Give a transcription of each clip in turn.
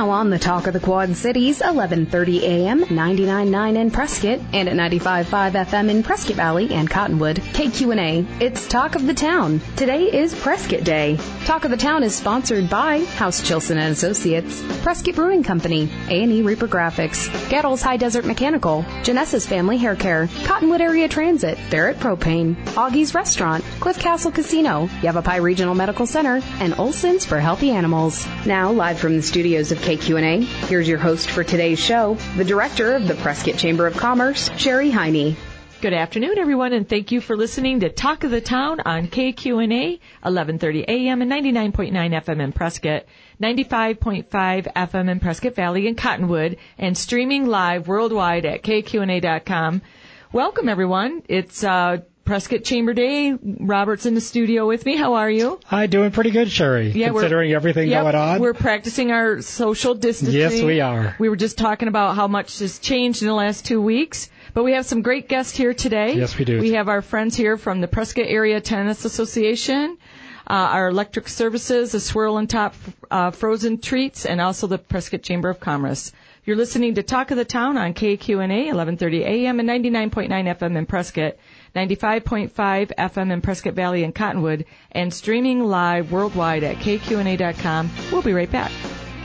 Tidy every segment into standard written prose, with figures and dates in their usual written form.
Now on the Talk of the Quad Cities, 1130 AM, 99.9 in Prescott, and at 95.5 FM in Prescott Valley and Cottonwood. KQNA, it's Talk of the Town. Today is Prescott Day. Talk of the Town is sponsored by House Chilson and Associates, Prescott Brewing Company, A&E Reaper Graphics, Gaddles High Desert Mechanical, Janessa's Family Hair Care, Cottonwood Area Transit, Barrett Propane, Augie's Restaurant, Cliff Castle Casino, Yavapai Regional Medical Center, and Olson's for Healthy Animals. Now, live from the studios of KQNA, here's your host for today's show, the director of the Prescott Chamber of Commerce, Sherry Heine. Good afternoon, everyone, and thank you for listening to Talk of the Town on KQNA, 1130 AM and 99.9 FM in Prescott, 95.5 FM in Prescott Valley and Cottonwood, and streaming live worldwide at KQNA.com. Welcome, everyone. It's Prescott Chamber Day. Robert's in the studio with me. How are you? Hi, doing pretty good, Sherry, considering everything going on. We're practicing our social distancing. Yes, we are. We were just talking about how much has changed in the last 2 weeks. But we have some great guests here today. Yes, we do. We have our friends here from the Prescott Area Tennis Association, our electric services, the Swirl and Top Frozen Treats, and also the Prescott Chamber of Commerce. You're listening to Talk of the Town on KQNA, 1130 AM and 99.9 FM in Prescott, 95.5 FM in Prescott Valley and Cottonwood, and streaming live worldwide at KQNA.com. We'll be right back.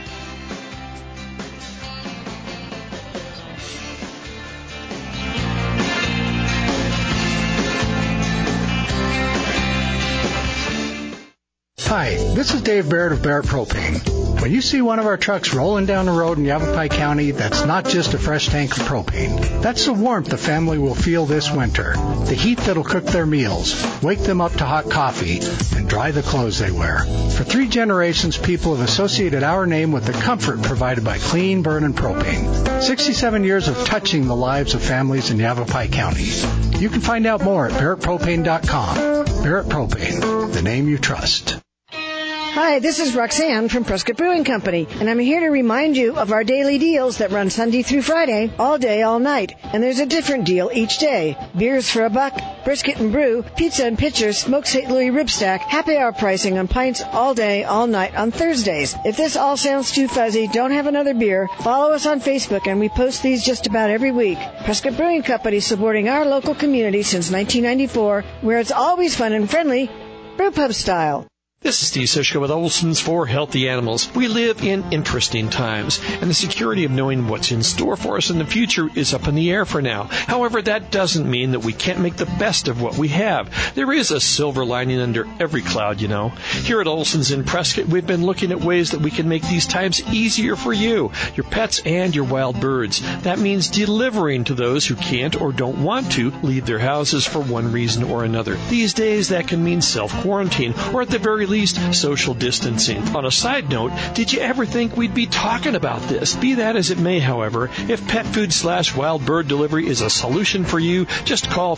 Hi, this is Dave Barrett of Barrett Propane. When you see one of our trucks rolling down the road in Yavapai County, that's not just a fresh tank of propane. That's the warmth the family will feel this winter. The heat that'll cook their meals, wake them up to hot coffee, and dry the clothes they wear. For 3 generations, people have associated our name with the comfort provided by clean, burning propane. 67 years of touching the lives of families in Yavapai County. You can find out more at barrettpropane.com. Barrett Propane, the name you trust. Hi, this is Roxanne from Prescott Brewing Company, and I'm here to remind you of our daily deals that run Sunday through Friday, all day, all night. And there's a different deal each day. Beers for $1, brisket and brew, pizza and pitchers, smoked St. Louis rib stack, happy hour pricing on pints all day, all night on Thursdays. If this all sounds too fuzzy, don't have another beer. Follow us on Facebook, and we post these just about every week. Prescott Brewing Company, supporting our local community since 1994, where it's always fun and friendly, brew pub style. This is Steve Sushka with Olson's for Healthy Animals. We live in interesting times, and the security of knowing what's in store for us in the future is up in the air for now. However, that doesn't mean that we can't make the best of what we have. There is a silver lining under every cloud, you know. Here at Olson's in Prescott, we've been looking at ways that we can make these times easier for you, your pets, and your wild birds. That means delivering to those who can't or don't want to leave their houses for one reason or another. These days, that can mean self-quarantine, or at the very least, social distancing. On a side note, did you ever think we'd be talking about this? Be that as it may, however, if pet food / wild bird delivery is a solution for you, just call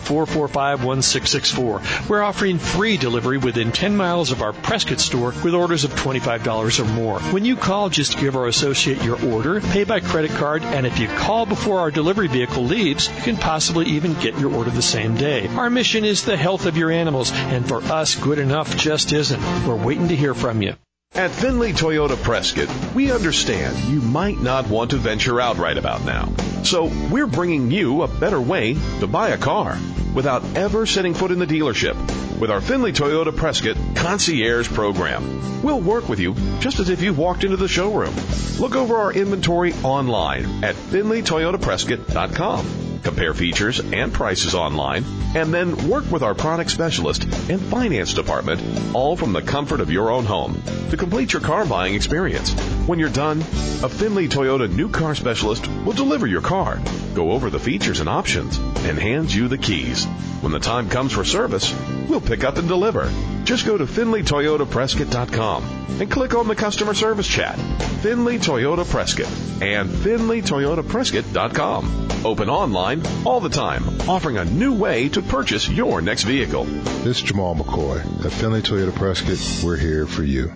445-1664. We're offering free delivery within 10 miles of our Prescott store with orders of $25 or more. When you call, just give our associate your order, pay by credit card, and if you call before our delivery vehicle leaves, you can possibly even get your order the same day. Our mission is the health of your animals, and for us, good enough just isn't. We're waiting to hear from you. At Finley Toyota Prescott, we understand you might not want to venture out right about now. So we're bringing you a better way to buy a car without ever setting foot in the dealership with our Finley Toyota Prescott Concierge Program. We'll work with you just as if you walked into the showroom. Look over our inventory online at FinleyToyotaPrescott.com. Compare features and prices online, and then work with our product specialist and finance department, all from the comfort of your own home, to complete your car buying experience. When you're done, a Finley Toyota new car specialist will deliver your car, go over the features and options, and hand you the keys. When the time comes for service, we'll pick up and deliver. Just go to FinleyToyotaPrescott.com and click on the customer service chat. Finley Toyota Prescott and FinleyToyotaPrescott.com. Open online all the time, offering a new way to purchase your next vehicle. This is Jamal McCoy. At Finley Toyota Prescott, we're here for you.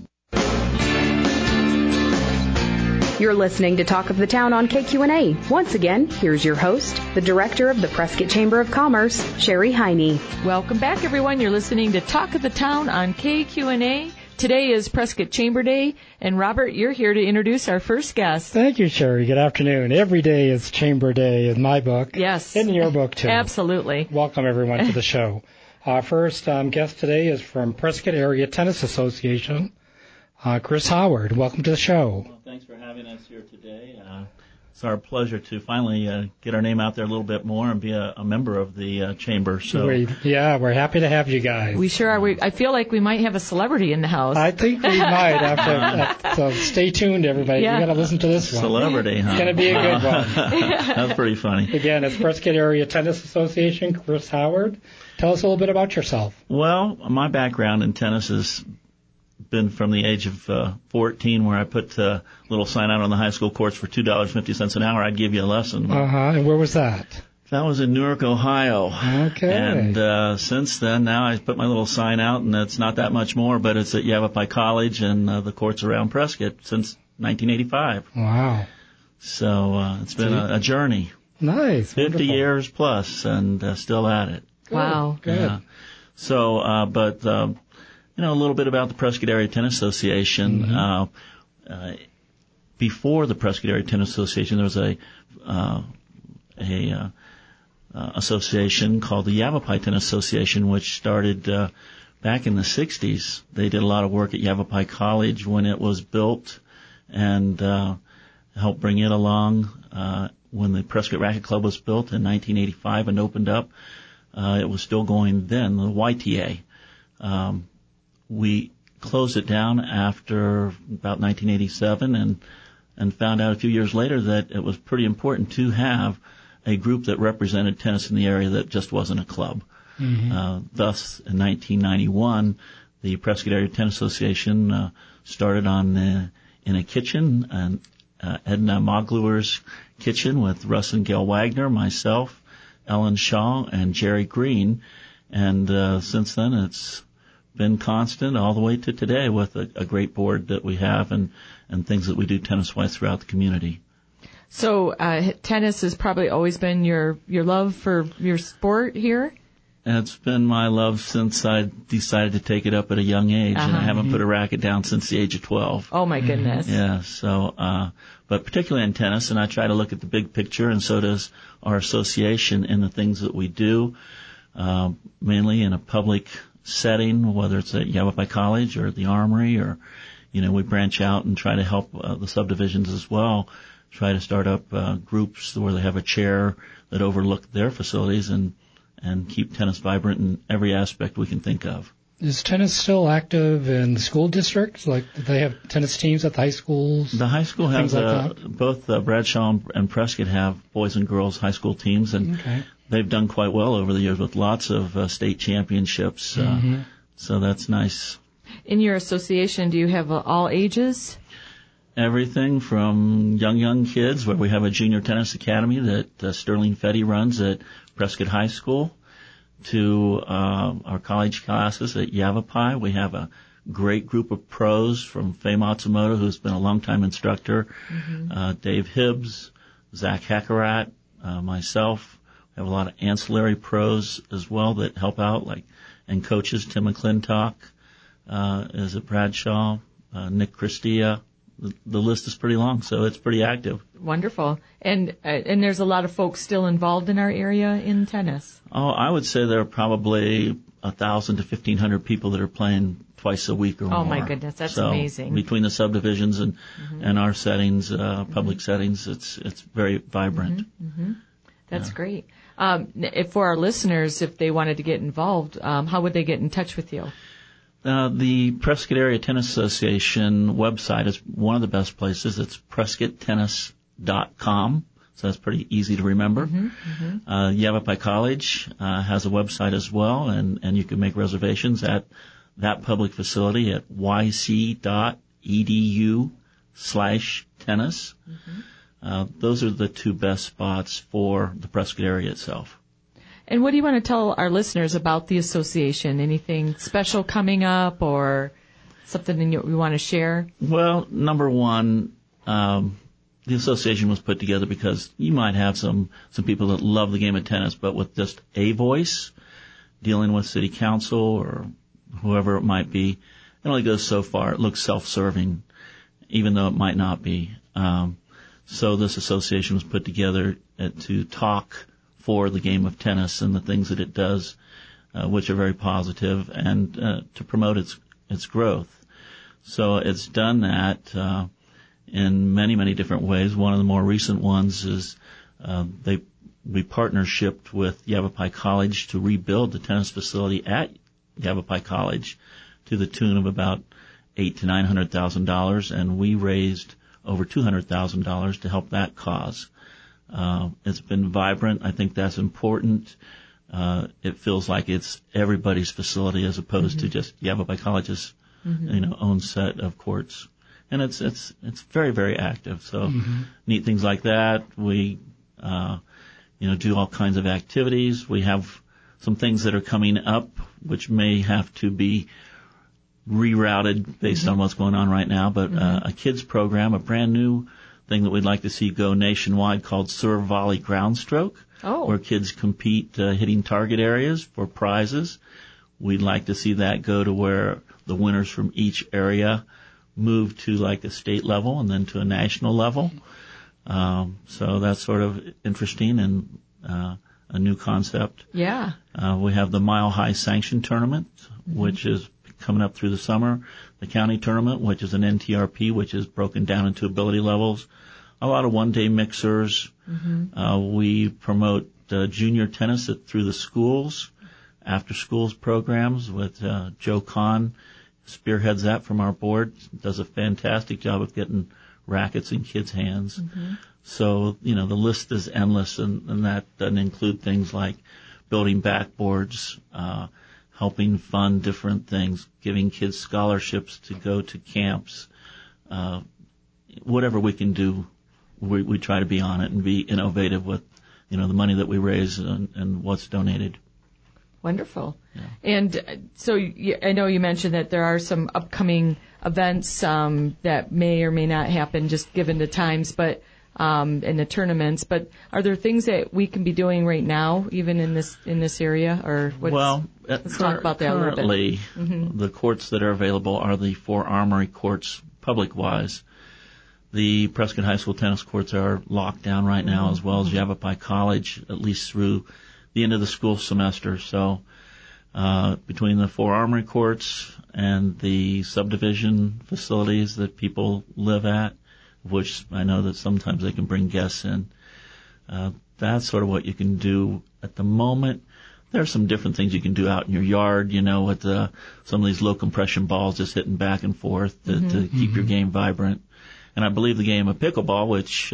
You're listening to Talk of the Town on KQNA. Once again, here's your host, the director of the Prescott Chamber of Commerce, Sherry Heine. Welcome back, everyone. You're listening to Talk of the Town on KQNA, Today is Prescott Chamber Day, and Robert, you're here to introduce our first guest. Thank you, Sherry. Good afternoon. Every day is Chamber Day in my book. Yes. In your book, too. Absolutely. Welcome, everyone, to the show. First guest today is from Prescott Area Tennis Association, Chris Howard. Welcome to the show. Well, thanks for having us here today. It's our pleasure to finally get our name out there a little bit more and be a member of the chamber. So we're happy to have you guys. We sure are. I feel like we might have a celebrity in the house. I think we might. So stay tuned, everybody. Yeah. You got to listen to this one. Celebrity, huh? It's going to be a good one. That's pretty funny. Again, it's Prescott Area Tennis Association. Chris Howard. Tell us a little bit about yourself. Well, my background in tennis has been from the age of 14, where I put a little sign out on the high school courts for $2.50 an hour. I'd give you a lesson. And where was that? That was in Newark, Ohio. Okay. And since then, now I put my little sign out, and it's not that much more, but it's at Yavapai College and the courts around Prescott since 1985. Wow. So it's been a journey. Nice. 50 Wonderful. years plus, and still at it. Wow. Good. Yeah. So, a little bit about the Prescott Area Tennis Association. Mm-hmm. Before the Prescott Area Tennis Association, there was a association called the Yavapai Tennis Association, which started back in the 60s. They did a lot of work at Yavapai College when it was built, and helped bring it along when the Prescott Racket Club was built in 1985 and opened up. It was still going then, the YTA. We closed it down after about 1987 and found out a few years later that it was pretty important to have a group that represented tennis in the area that just wasn't a club. Mm-hmm. Thus, in 1991, the Prescott Area Tennis Association started in a kitchen, and Edna Mogluer's kitchen with Russ and Gail Wagner, myself, Ellen Shaw, and Jerry Green. And since then, it's been constant all the way to today with a great board that we have and things that we do tennis-wise throughout the community. So tennis has probably always been your love for your sport here? And it's been my love since I decided to take it up at a young age, and I haven't put a racket down since the age of 12. Oh, my goodness. Yeah, so, but particularly in tennis, and I try to look at the big picture, and so does our association in the things that we do, mainly in a public setting, whether it's at Yavapai College or the Armory, or, we branch out and try to help the subdivisions as well, try to start up groups where they have a chair that overlook their facilities and keep tennis vibrant in every aspect we can think of. Is tennis still active in the school districts? Like, do they have tennis teams at the high schools? The high school has like both Bradshaw and Prescott have boys and girls high school teams, and they've done quite well over the years with lots of state championships. So that's nice. In your association, do you have all ages? Everything from young kids, where we have a junior tennis academy that Sterling Fetty runs at Prescott High School, to our college classes at Yavapai. We have a great group of pros from Faye Matsumoto, who's been a longtime instructor, Dave Hibbs, Zach Heckerat, myself. We have a lot of ancillary pros as well that help out, and coaches. Tim McClintock is at Bradshaw, Nick Christia. The list is pretty long, so it's pretty active. Wonderful. And there's a lot of folks still involved in our area in tennis. Oh, I would say there are probably 1,000 to 1,500 people that are playing twice a week or more. Oh, my goodness, that's amazing. Between the subdivisions and our settings, public settings, it's very vibrant. That's great. For our listeners, if they wanted to get involved, how would they get in touch with you? The Prescott Area Tennis Association website is one of the best places. It's prescotttennis.com, so that's pretty easy to remember. Yavapai College has a website as well, and you can make reservations at that public facility at yc.edu/tennis. Those are the two best spots for the Prescott area itself. And what do you want to tell our listeners about the association? Anything special coming up or something you want to share? Well, number one, the association was put together because you might have some people that love the game of tennis, but with just a voice, dealing with city council or whoever it might be, it only goes so far. It looks self-serving, even though it might not be. So this association was put together to talk for the game of tennis and the things that it does, which are very positive, and to promote its growth. So it's done that in many, many different ways. One of the more recent ones is we partnershiped with Yavapai College to rebuild the tennis facility at Yavapai College to the tune of about $800,000 to $900,000, and we raised over $200,000 to help that cause. It's been vibrant. I think that's important. It feels like it's everybody's facility as opposed to just Yavapai College's own set of courts. And it's very, very active. So neat things like that. We do all kinds of activities. We have some things that are coming up which may have to be rerouted based on what's going on right now, but a kids program, a brand new thing that we'd like to see go nationwide called Serve Volley Ground Stroke, where kids compete hitting target areas for prizes. We'd like to see that go to where the winners from each area move to like a state level and then to a national level. So that's sort of interesting and a new concept. Yeah. We have the Mile High Sanction Tournament, which is coming up through the summer. The county tournament, which is an NTRP, which is broken down into ability levels. A lot of one-day mixers. We promote junior tennis through the schools, after-schools programs with Joe Kahn, spearheads that from our board, does a fantastic job of getting rackets in kids' hands. So, the list is endless, and that doesn't include things like building backboards, helping fund different things, giving kids scholarships to go to camps. Whatever we can do, we try to be on it and be innovative with, the money that we raise and what's donated. Wonderful. Yeah. And so I know you mentioned that there are some upcoming events that may or may not happen just given the times, but in the tournaments. But are there things that we can be doing right now, even in this area, or let's talk about that a little bit. Currently, the courts that are available are the 4 Armory courts, public-wise. The Prescott High School tennis courts are locked down right now, as well as Yavapai College, at least through the end of the school semester. So between the 4 Armory courts and the subdivision facilities that people live at, which I know that sometimes they can bring guests in, that's sort of what you can do at the moment. There are some different things you can do out in your yard, with some of these low compression balls just hitting back and forth to keep your game vibrant. And I believe the game of pickleball, which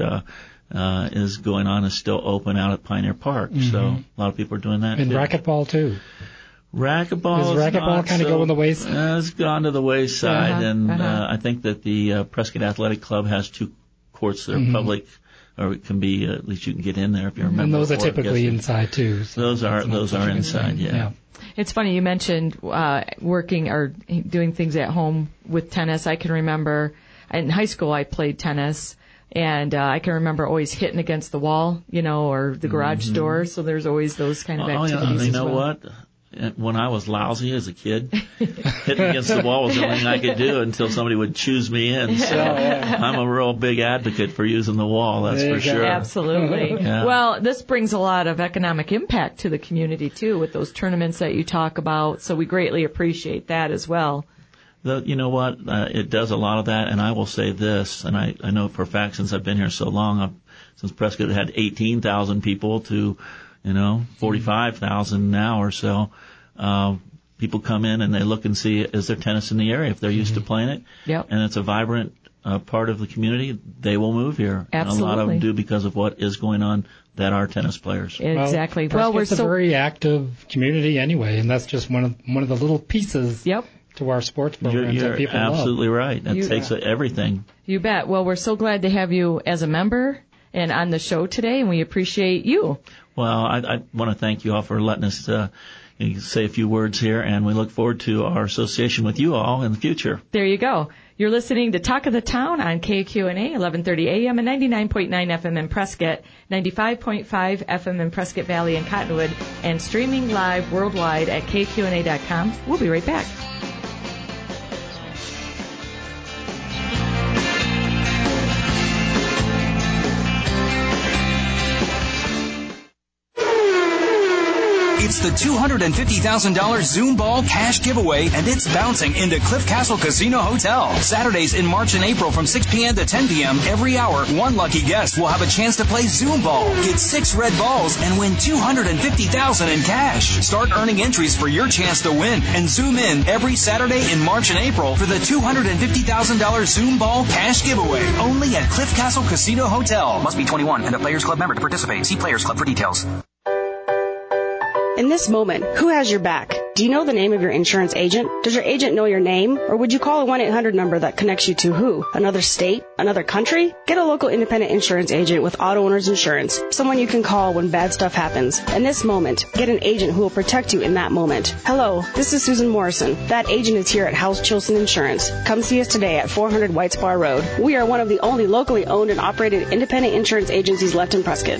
is going on, is still open out at Pioneer Park. So a lot of people are doing that. And too. Racquetball too. Racquetball kind of going the wayside? It's gone to the wayside, and I think that the Prescott Athletic Club has 2 courts that are public, or it can be at least you can get in there if you're a member. And those are typically inside too. So those are inside, yeah. It's funny you mentioned working or doing things at home with tennis. I can remember in high school I played tennis. And I can remember always hitting against the wall, or the garage door. So there's always those kind of activities. You know what? When I was lousy as a kid, hitting against the wall was the only thing I could do until somebody would choose me in. So I'm a real big advocate for using the wall, that's for sure. Absolutely. Yeah. Well, this brings a lot of economic impact to the community, too, with those tournaments that you talk about. So we greatly appreciate that as well. You know what? It does a lot of that, and I will say this, and I know for a fact since I've been here so long, since Prescott had 18,000 people to 45,000 now or so. People come in and they look and see, is there tennis in the area? If they're used to playing it, and it's a vibrant part of the community, they will move here. Absolutely. And a lot of them do because of what is going on that are tennis players. Exactly. Well, we're a very active community anyway, and that's just one of the little pieces. To our sports programs that people love. You're absolutely right. That takes everything. You bet. Well, we're so glad to have you as a member and on the show today, and we appreciate you. Well, I want to thank you all for letting us say a few words here, and we look forward to our association with you all in the future. There you go. You're listening to Talk of the Town on KQNA, 1130 AM and 99.9 FM in Prescott, 95.5 FM in Prescott Valley and Cottonwood, and streaming live worldwide at kqna.com. We'll be right back. It's the $250,000 Zoom Ball cash giveaway, and it's bouncing into Cliff Castle Casino Hotel. Saturdays in March and April from 6 p.m. to 10 p.m. every hour, one lucky guest will have a chance to play Zoom Ball, get 6 red balls, and win $250,000 in cash. Start earning entries for your chance to win and zoom in every Saturday in March and April for the $250,000 Zoom Ball cash giveaway. Only at Cliff Castle Casino Hotel. Must be 21 and a Players Club member to participate. See Players Club for details. In this moment, who has your back? Do you know the name of your insurance agent? Does your agent know your name? Or would you call a 1-800 number that connects you to who? Another state? Another country? Get a local independent insurance agent with Auto Owners Insurance. Someone you can call when bad stuff happens. In this moment, get an agent who will protect you in that moment. Hello, this is Susan Morrison. That agent is here at House Chilson Insurance. Come see us today at 400 White Spar Road. We are one of the only locally owned and operated independent insurance agencies left in Prescott.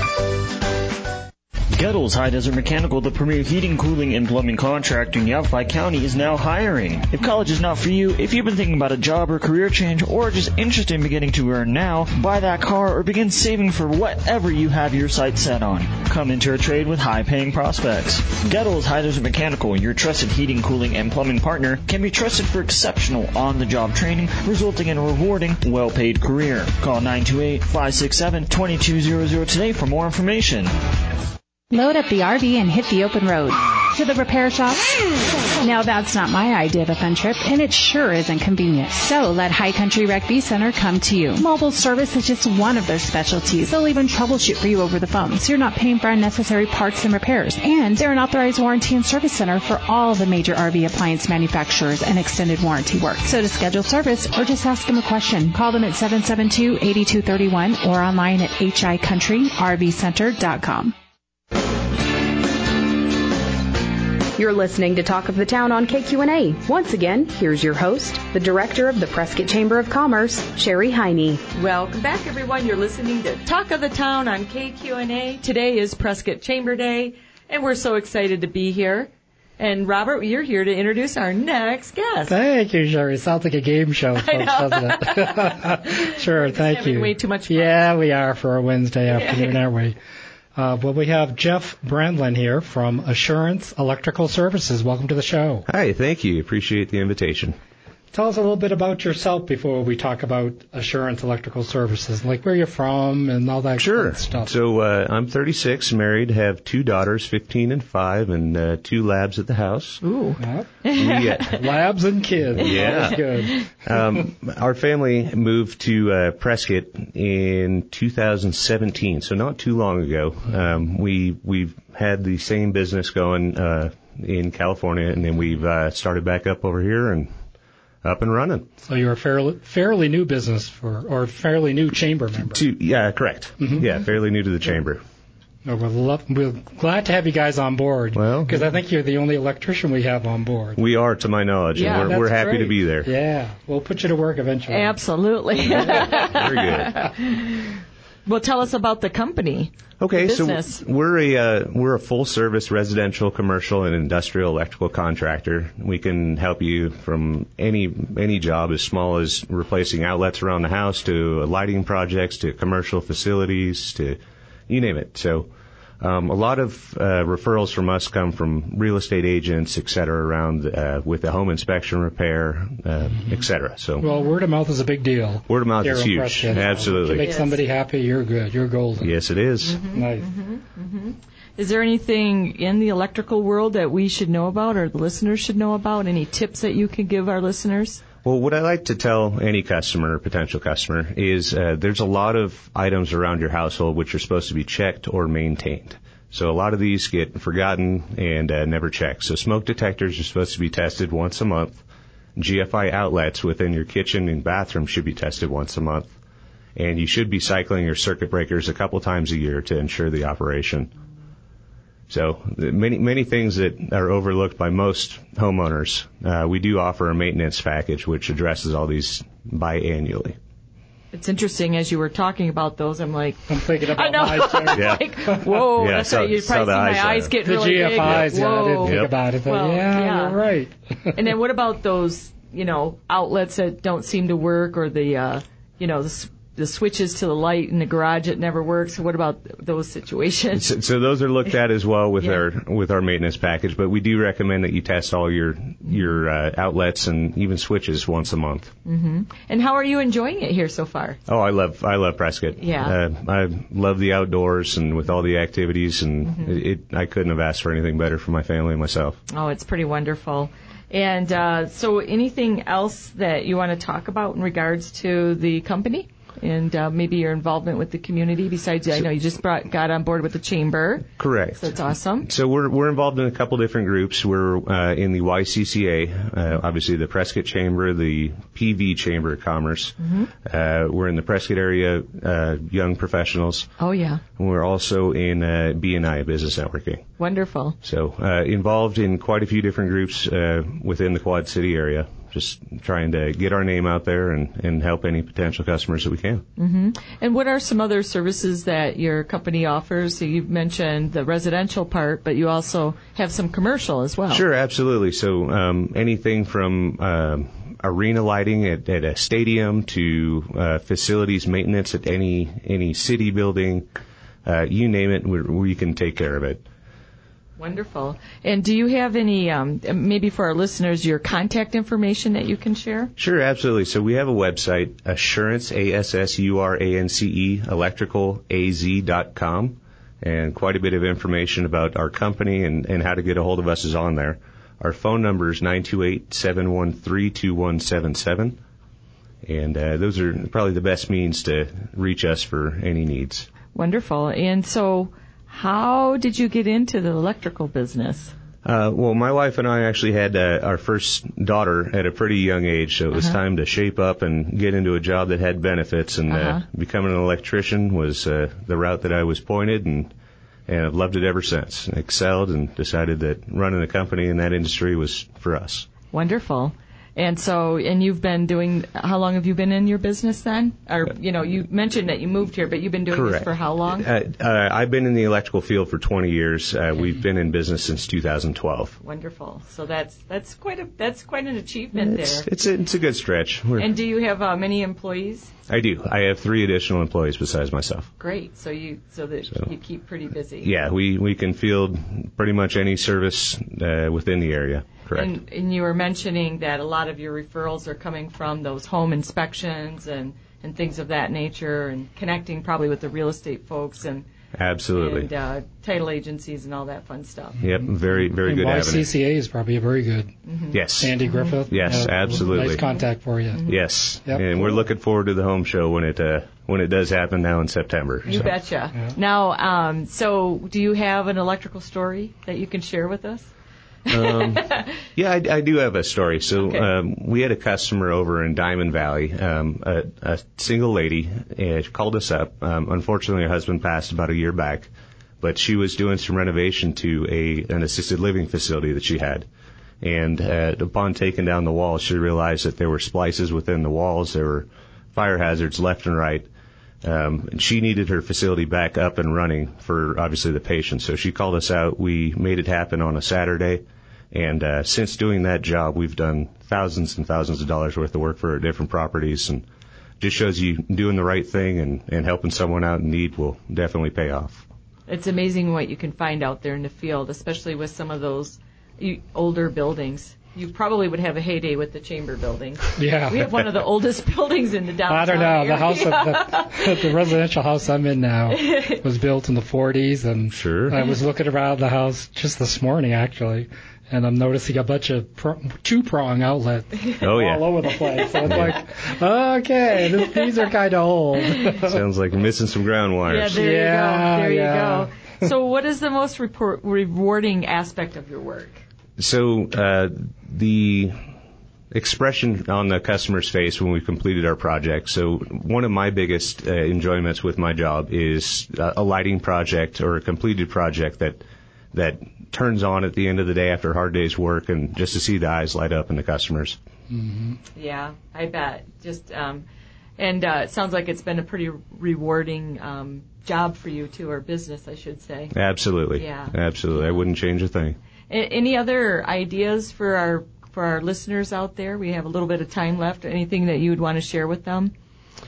Gettles High Desert Mechanical, the premier heating, cooling, and plumbing contractor in Yavapai County, is now hiring. If college is not for you, if you've been thinking about a job or career change, or just interested in beginning to earn now, buy that car, or begin saving for whatever you have your sights set on, come into a trade with high-paying prospects. Gettles High Desert Mechanical, your trusted heating, cooling, and plumbing partner, can be trusted for exceptional on-the-job training, resulting in a rewarding, well-paid career. Call 928-567-2200 today for more information. Load up the RV and hit the open road. To the repair shop? Now that's not my idea of a fun trip, and it sure isn't convenient. So let High Country Rec V Center come to you. Mobile service is just one of their specialties. They'll even troubleshoot for you over the phone, so you're not paying for unnecessary parts and repairs. And they're an authorized warranty and service center for all the major RV appliance manufacturers and extended warranty work. So to schedule service or just ask them a question, call them at 772-8231 or online at hicountryrvcenter.com. You're listening to Talk of the Town on KQNA. Once again, here's your host, the director of the Prescott Chamber of Commerce, Sherry Heine. Welcome back, everyone. You're listening to Talk of the Town on KQNA. Today is Prescott Chamber Day, and we're so excited to be here. And Robert, you're here to introduce our next guest. Thank you, Sherry. Sounds like a game show, folks, doesn't it? Sure, thank you. Way too much fun. Yeah, we are for a Wednesday afternoon, aren't we? Well, we have Jeff Brandlin here from Assurance Electrical Services. Welcome to the show. Hi, thank you. Appreciate the invitation. Tell us a little bit about yourself before we talk about Assurance Electrical Services, like where you're from and all that kind of stuff. So I'm 36, married, have 2 daughters, 15 and 5, and 2 labs at the house. Ooh. Yep. Labs and kids. Yeah. That's good. Our family moved to Prescott in 2017, so not too long ago. We've had the same business going in California, and then we've started back up over here and up and running. So you're a fairly new business or fairly new chamber member. Yeah, correct. Mm-hmm. Yeah, fairly new to the chamber. We're glad to have you guys on board. Well, because I think you're the only electrician we have on board. We are, to my knowledge, and we're happy to be there. Yeah, we'll put you to work eventually. Absolutely. Very good. Well, tell us about the company. Okay, the so we're a full service residential, commercial, and industrial electrical contractor. We can help you from any job as small as replacing outlets around the house to lighting projects to commercial facilities to you name it. So a lot of referrals from us come from real estate agents, et cetera, around with the home inspection, repair, et cetera. So, well, word of mouth is a big deal. Word of mouth is huge. Absolutely. To make somebody happy, you're good. You're golden. Yes, it is. Mm-hmm. Nice. Mm-hmm. Mm-hmm. Is there anything in the electrical world that we should know about or the listeners should know about? Any tips that you can give our listeners? Well, what I like to tell any customer or potential customer is there's a lot of items around your household which are supposed to be checked or maintained. So a lot of these get forgotten and never checked. So smoke detectors are supposed to be tested once a month. GFI outlets within your kitchen and bathroom should be tested once a month. And you should be cycling your circuit breakers a couple times a year to ensure the operation. So many things that are overlooked by most homeowners. We do offer a maintenance package which addresses all these biannually. It's interesting as you were talking about those. I'm thinking about my like, whoa, that's right. You probably see my eyes get really big. The GFIs, I didn't think about it. But you're right. And then what about those, outlets that don't seem to work or the the switches to the light in the garage that never works. What about those situations? So those are looked at as well with our maintenance package, but we do recommend that you test all your outlets and even switches once a month. Mm-hmm. And how are you enjoying it here so far? Oh, I love Prescott. Yeah. I love the outdoors and with all the activities, and I couldn't have asked for anything better for my family and myself. Oh, it's pretty wonderful. And so anything else that you want to talk about in regards to the company and maybe your involvement with the community besides, I know you just got on board with the chamber. Correct. So that's awesome. So we're involved in a couple different groups. We're in the YCCA, obviously the Prescott Chamber, the PV Chamber of Commerce. Mm-hmm. We're in the Prescott area Young Professionals. Oh, yeah. And we're also in BNI, Business Networking. Wonderful. So involved in quite a few different groups within the Quad City area, just trying to get our name out there and help any potential customers that we can. Mm-hmm. And what are some other services that your company offers? So you've mentioned the residential part, but you also have some commercial as well. Sure, absolutely. So anything from arena lighting at a stadium to facilities maintenance at any city building, you name it, we can take care of it. Wonderful. And do you have any, maybe for our listeners, your contact information that you can share? Sure, absolutely. So we have a website, Assurance, ASSURANCE, electricalaz.com, and quite a bit of information about our company and how to get a hold of us is on there. Our phone number is 928-713-2177, and those are probably the best means to reach us for any needs. Wonderful. And so how did you get into the electrical business? Well, my wife and I actually had our first daughter at a pretty young age, so it was time to shape up and get into a job that had benefits, and becoming an electrician was the route that I was pointed, and I've loved it ever since. Excelled and decided that running a company in that industry was for us. Wonderful. And so, and you've been doing, how long have you been in your business then? Or, you mentioned that you moved here, but you've been doing this for how long? I've been in the electrical field for 20 years. We've been in business since 2012. Wonderful. So that's quite an achievement there. It's a good stretch. And do you have many employees? I do. I have 3 additional employees besides myself. Great. So you keep pretty busy. Yeah, we can field pretty much any service within the area. Correct. And you were mentioning that a lot of your referrals are coming from those home inspections and things of that nature, and connecting probably with the real estate folks and absolutely and title agencies and all that fun stuff. Yep, very good YCCA avenue. YCCA is probably a very good. Yes. Sandy Griffith. Yes, absolutely. Nice contact for you. Yes, yep. And we're looking forward to the home show when it does happen now in September. You betcha. Yeah. Now, so do you have an electrical story that you can share with us? Yeah, I do have a story. So we had a customer over in Diamond Valley, a single lady, called us up. Unfortunately, her husband passed about a year back, but she was doing some renovation to an assisted living facility that she had. And upon taking down the walls, she realized that there were splices within the walls. There were fire hazards left and right. And she needed her facility back up and running for, obviously, the patient. So she called us out. We made it happen on a Saturday. And since doing that job, we've done thousands and thousands of dollars worth of work for different properties. And just shows you doing the right thing and helping someone out in need will definitely pay off. It's amazing what you can find out there in the field, especially with some of those older buildings. You probably would have a heyday with the Chamber building. Yeah. We have one of the oldest buildings in the downtown I don't know. area. The house, the residential house I'm in now was built in the 40s, and sure. I was looking around the house just this morning, actually, and I'm noticing a bunch of two-prong outlets all over the place. So it's like, okay, these are kind of old. Sounds like missing some ground wires. Yeah, there you go. So what is the most rewarding aspect of your work? So the expression on the customer's face when we've completed our project. So one of my biggest enjoyments with my job is a lighting project or a completed project that turns on at the end of the day after a hard day's work, and just to see the eyes light up in the customers. Mm-hmm. Yeah, I bet. Just and it sounds like it's been a pretty rewarding job for you too, or business, I should say. Absolutely. Yeah. Absolutely. I wouldn't change a thing. Any other ideas for our listeners out there? We have a little bit of time left. Anything that you would want to share with them?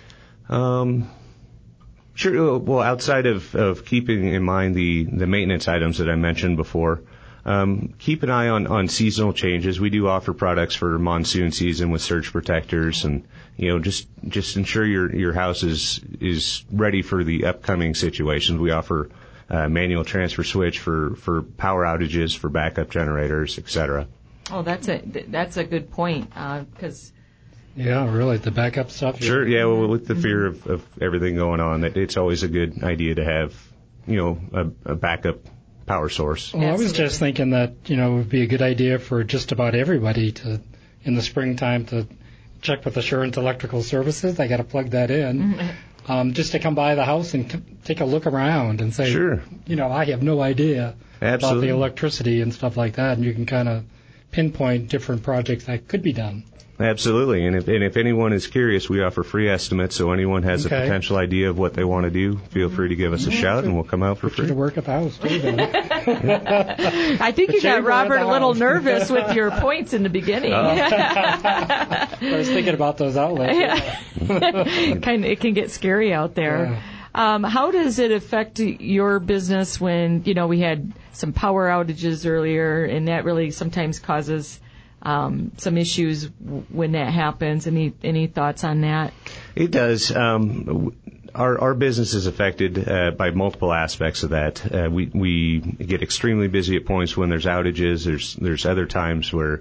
Sure. Well, outside of keeping in mind the maintenance items that I mentioned before, keep an eye on seasonal changes. We do offer products for monsoon season with surge protectors, and just ensure your house is ready for the upcoming situations. We offer manual transfer switch for power outages, for backup generators, etc. Oh, that's a good point, because. Yeah, really, the backup stuff. Sure, yeah, well, with the fear of everything going on, it's always a good idea to have, a backup power source. Well, I was just thinking that, it would be a good idea for just about everybody to, in the springtime, to check with Assurance Electrical Services. I got to plug that in. Just to come by the house and take a look around and say, sure, I have no idea about the electricity and stuff like that, and you can kind of pinpoint different projects that could be done. Absolutely, and if anyone is curious, we offer free estimates. So anyone has a potential idea of what they want to do, feel free to give us a shout, and we'll come out for free. To work at the house too, then. I think you got Robert a little nervous with your points in the beginning. I was thinking about those outlets. It can get scary out there. Yeah. How does it affect your business when we had some power outages earlier, and that really sometimes causes some issues when that happens? Any thoughts on that? It does. Our business is affected by multiple aspects of that. We get extremely busy at points when there's outages. There's other times where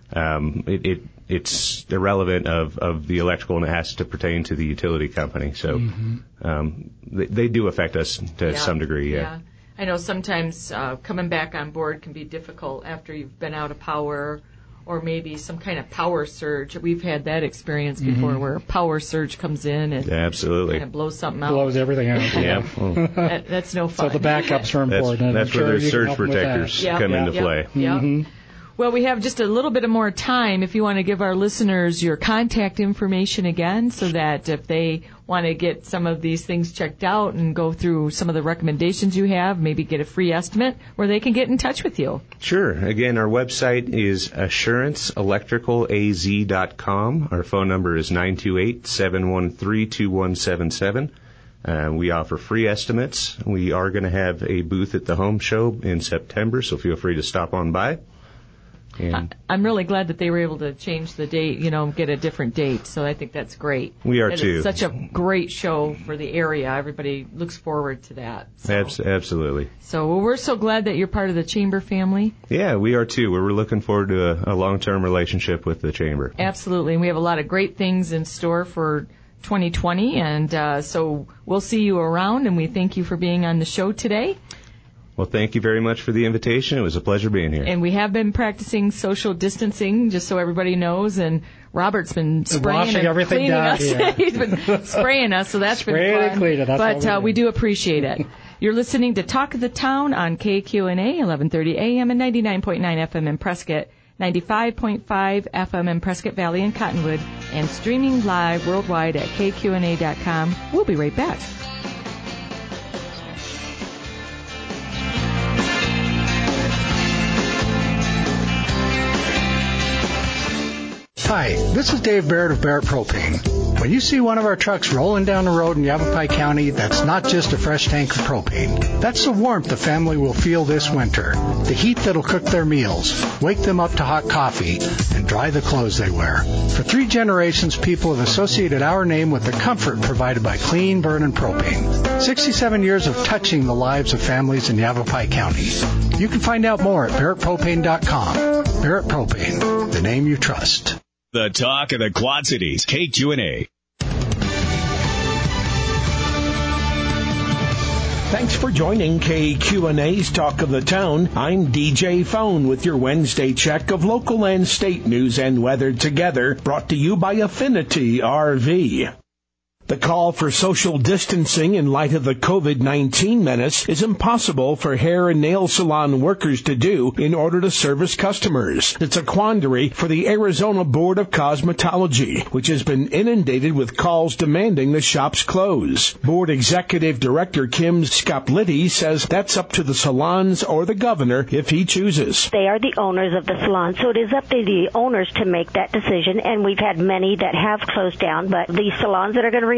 it's irrelevant of the electrical, and it has to pertain to the utility company. So they do affect us to some degree. Yeah. I know sometimes coming back on board can be difficult after you've been out of power, or maybe some kind of power surge. We've had that experience before, where a power surge comes in and absolutely kind of blows something out. Blows everything out. Yeah. That's no fun. So the backups are important. That's where the surge protectors come into play. Yeah. Well, we have just a little bit more time if you want to give our listeners your contact information again, so that if they want to get some of these things checked out and go through some of the recommendations you have, maybe get a free estimate, where they can get in touch with you. Sure. Again, our website is assuranceelectricalalz.com. Our phone number is 928-713-2177. We offer free estimates. We are going to have a booth at the home show in September, so feel free to stop on by. And I'm really glad that they were able to change the date, get a different date. So I think that's great. We are too. It's such a great show for the area. Everybody looks forward to that. So. Absolutely. So we're so glad that you're part of the Chamber family. Yeah, we are too. We're looking forward to a long-term relationship with the Chamber. Absolutely. And we have a lot of great things in store for 2020. And so we'll see you around, and we thank you for being on the show today. Well, thank you very much for the invitation. It was a pleasure being here. And we have been practicing social distancing, just so everybody knows. And Robert's been spraying and cleaning us. He's been spraying us, so that's been fun. But we do appreciate it. You're listening to Talk of the Town on KQNA, 1130 AM and 99.9 FM in Prescott, 95.5 FM in Prescott Valley and Cottonwood, and streaming live worldwide at KQNA.com. We'll be right back. Hi, this is Dave Barrett of Barrett Propane. When you see one of our trucks rolling down the road in Yavapai County, that's not just a fresh tank of propane. That's the warmth the family will feel this winter. The heat that'll cook their meals, wake them up to hot coffee, and dry the clothes they wear. For 3 generations, people have associated our name with the comfort provided by clean burning propane. 67 years of touching the lives of families in Yavapai County. You can find out more at BarrettPropane.com. Barrett Propane, the name you trust. The talk of the Quad Cities, KQNA. Thanks for joining KQNA's Talk of the Town. I'm DJ Phone with your Wednesday check of local and state news and weather together, brought to you by Affinity RV. The call for social distancing in light of the COVID-19 menace is impossible for hair and nail salon workers to do in order to service customers. It's a quandary for the Arizona Board of Cosmetology, which has been inundated with calls demanding the shops close. Board Executive Director Kim Scoplitti says that's up to the salons or the governor if he chooses. They are the owners of the salon, so it is up to the owners to make that decision, and we've had many that have closed down, but the salons that are going to remain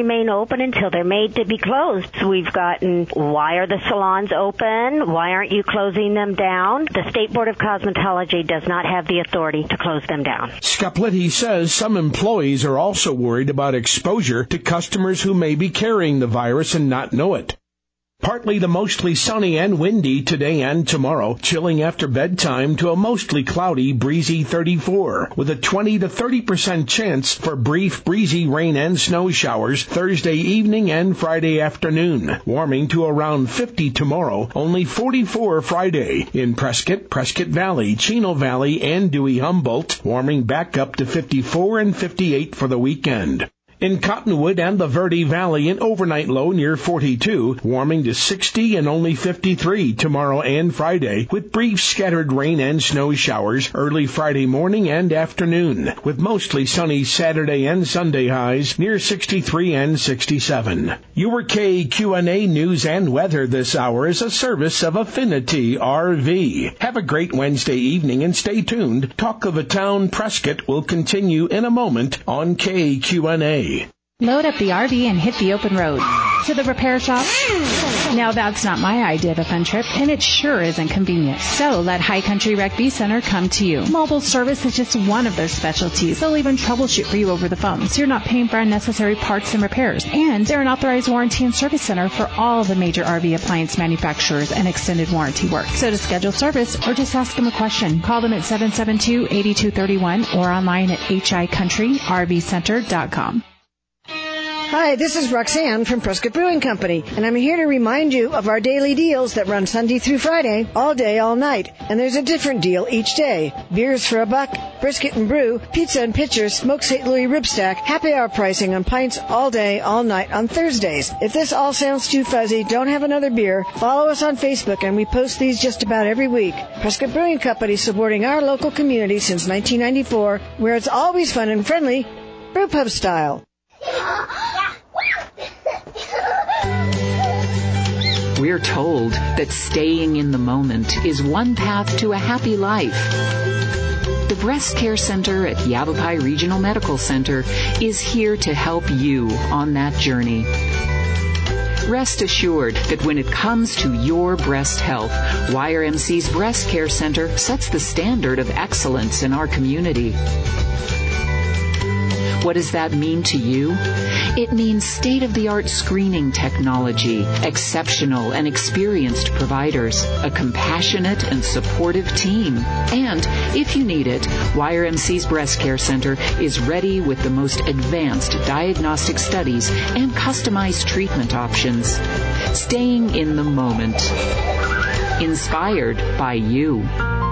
remain open until they're made to be closed. So we've gotten, why are the salons open? Why aren't you closing them down? The State Board of Cosmetology does not have the authority to close them down. Scapliti says some employees are also worried about exposure to customers who may be carrying the virus and not know it. Partly to mostly sunny and windy today and tomorrow, chilling after bedtime to a mostly cloudy, breezy 34, with a 20 to 30% chance for brief, breezy rain and snow showers Thursday evening and Friday afternoon, warming to around 50 tomorrow, only 44 Friday. In Prescott, Prescott Valley, Chino Valley, and Dewey-Humboldt, warming back up to 54 and 58 for the weekend. In Cottonwood and the Verde Valley, an overnight low near 42, warming to 60 and only 53 tomorrow and Friday, with brief scattered rain and snow showers early Friday morning and afternoon, with mostly sunny Saturday and Sunday highs near 63 and 67. Your KQNA News and Weather this hour is a service of Affinity RV. Have a great Wednesday evening and stay tuned. Talk of the Town Prescott will continue in a moment on KQNA. Load up the RV and hit the open road. To the repair shop? Now that's not my idea of a fun trip, and it sure isn't convenient. So let High Country Rec V Center come to you. Mobile service is just one of their specialties. They'll even troubleshoot for you over the phone, so you're not paying for unnecessary parts and repairs. And they're an authorized warranty and service center for all the major RV appliance manufacturers and extended warranty work. So to schedule service or just ask them a question, call them at 772-8231 or online at hicountryrvcenter.com. Hi, this is Roxanne from Prescott Brewing Company, and I'm here to remind you of our daily deals that run Sunday through Friday, all day, all night. And there's a different deal each day. Beers for $1, brisket and brew, pizza and pitchers, smoked St. Louis rib stack, happy hour pricing on pints all day, all night on Thursdays. If this all sounds too fuzzy, don't have another beer, follow us on Facebook, and we post these just about every week. Prescott Brewing Company, supporting our local community since 1994, where it's always fun and friendly, brew pub style. We're told that staying in the moment is one path to a happy life. The Breast Care Center at Yavapai Regional Medical Center is here to help you on that journey. Rest assured that when it comes to your breast health, YRMC's Breast Care Center sets the standard of excellence in our community. What does that mean to you? It means state-of-the-art screening technology, exceptional and experienced providers, a compassionate and supportive team. And, if you need it, YRMC's Breast Care Center is ready with the most advanced diagnostic studies and customized treatment options. Staying in the moment. Inspired by you.